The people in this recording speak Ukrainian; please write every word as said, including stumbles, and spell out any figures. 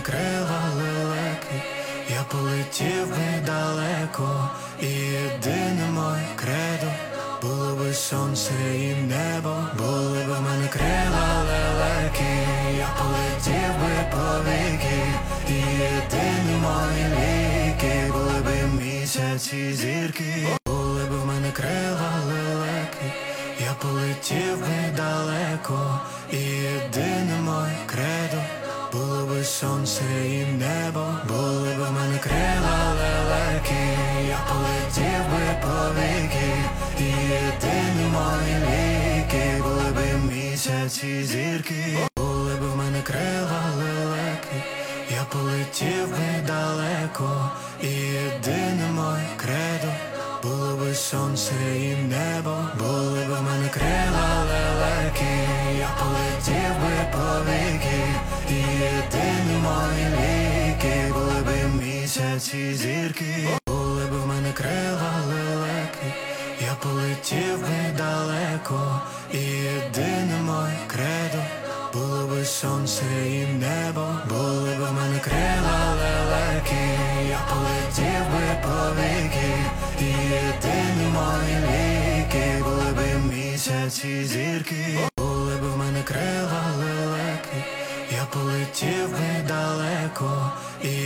крила лелеки, я полетів би далеко, і єдине моє кредо було би сонце і небо, були б в мене крила лелеки, я полетів би повіки, і єдині мої ліки були б місяці зірки, були б в мене крила лелеки, я полетів би далеко, і єдине моє кредо було би сонце і небо, були б в мене крила лелеки, я полетів би повіки, і єдині мої ліки були б місяці зірки, були б в мене крила лелеки, я полетів би далеко, і єдине моє кредо було би сонце і небо, були б в мене крила лелеки, я полетів би повіки, і єдині мої ліки були б місяці зірки, були б в мене крила лелеки, я полетів би далеко, і єдине моє кредо було би сонце і небо, були б в мене крила лелеки, я полетів би повіки, і єдині мої ліки були б місяці зірки, були б в мене крила лелеки, я полетів би далеко, і